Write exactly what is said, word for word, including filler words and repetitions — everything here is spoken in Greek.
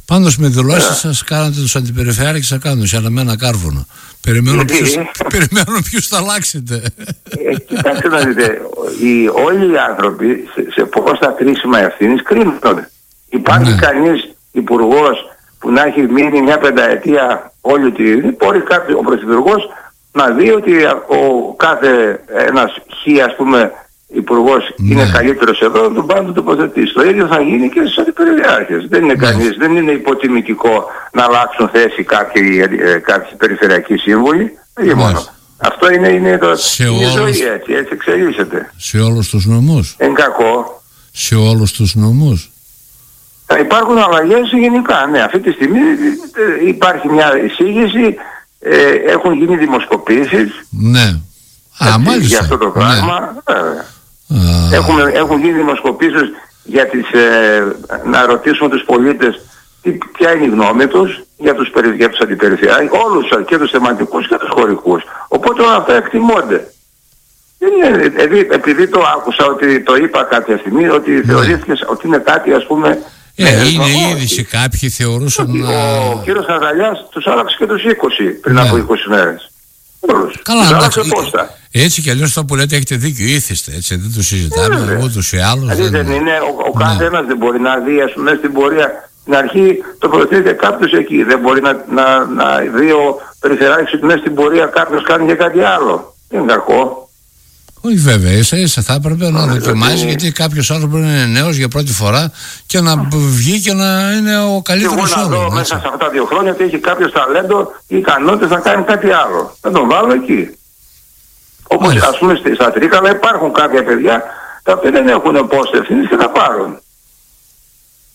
Πάντως με δηλώσεις yeah. σας κάνατε τους αντιπεριφερειάρχες ακάνδους, αλλά με ένα κάρβουνο. Περιμένω ποιους, περιμένω ποιους θα αλλάξετε. Ε, κοιτάξτε να δείτε, οι, όλοι οι άνθρωποι σε, σε πόστα κρίσιμα ευθύνης κρίνονται. Υπάρχει ναι. κανείς υπουργός που να έχει μείνει μια πενταετία όλη τη ζωή, μπορεί κάποιος, ο πρωθυπουργός να δει ότι ο κάθε ένας χ, ας πούμε, υπουργός ναι. είναι καλύτερος εδώ, να τον πάνε να τον τοποθετήσει. Το ίδιο θα γίνει και στους αντιπεριφερειάρχες. Δεν είναι ναι. κανείς, δεν είναι υποτιμητικό να αλλάξουν θέση κάποιοι, ε, κάποιοι περιφερειακοί σύμβουλοι. Δεν μόνο. Αυτό είναι, είναι, το, είναι όλους, ζωή έτσι, έτσι εξελίσσεται. Σε όλους τους νομούς. Εν κακό. Σε όλους τους νομούς. Θα υπάρχουν αλλαγές γενικά, ναι. Αυτή τη στιγμή υπάρχει μια εισήγηση, ε, έχουν γίνει δημοσκοπήσεις. Ναι. Α, έτσι, για αυτό το πράγμα. Ναι. Uh. Έχουν, έχουν γίνει δημοσκοπήσεις για τις, ε, να ρωτήσουμε τους πολίτες τι, ποια είναι η γνώμη τους για τους, για τους αντιπεριφερειάρχες, όλους και τους θεματικούς και τους χωρικούς. Οπότε όλα αυτά εκτιμώνται. Είναι, επειδή, επειδή το άκουσα, ότι το είπα κάποια στιγμή, ότι yeah. θεωρήθηκε ότι είναι κάτι, ας πούμε. Ε, ε, είναι η είδηση. Κάποιοι θεωρούσαν. Ότι, να... Ο κύριος Αγαλιάς τους άλλαξε και τους είκοσι πριν yeah. από είκοσι μέρες. Όλους. Καλά, εντάξει. Έτσι κι αλλιώς αυτό που λέτε έχετε δίκιο, ήθεστε, έτσι, δεν το συζητάμε, yeah, ούτως ή άλλως. Δηλαδή δεν, δεν είναι, ο, ο ναι. κάθε ένας δεν μπορεί να δει, ας πούμε, στην πορεία. Στην αρχή τοποθετείται κάποιος εκεί, δεν μπορεί να, να, να δει ο περιφερειάρχης ότι μέσα στην πορεία κάποιος κάνει και κάτι άλλο. Δεν είναι κακό. Όχι βέβαια, ίσα ίσα θα έπρεπε να δοκιμάζει, γιατί κάποιος άλλος μπορεί να είναι νέος για πρώτη φορά και να βγει και να είναι ο καλύτερος όλων. Και εγώ να δω μέσα σε αυτά τα δύο χρόνια ότι έχει κάποιος ταλέντο ή ικανότητες να κάνει κάτι άλλο. Θα τον βάλω εκεί. Όπως ας πούμε στα Τρίκαλα υπάρχουν κάποια παιδιά τα οποία δεν έχουν πόστο ευθύνης και θα πάρουν.